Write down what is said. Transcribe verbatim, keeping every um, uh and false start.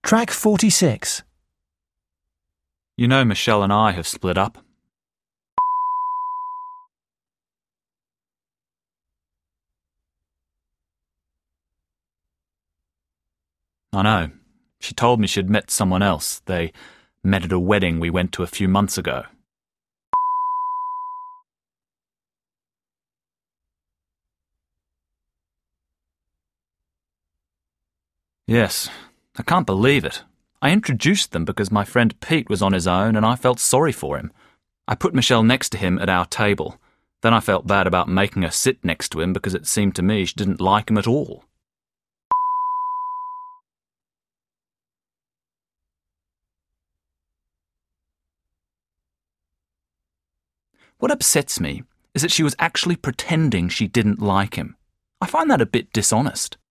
Track forty-six. You know Michelle and I have split up. I know. She told me she'd met someone else. They met at a wedding we went to a few months ago. Yes, I can't believe it. I introduced them because my friend Pete was on his own and I felt sorry for him. I put Michelle next to him at our table. Then I felt bad about making her sit next to him because it seemed to me she didn't like him at all. What upsets me is that she was actually pretending she didn't like him. I find that a bit dishonest.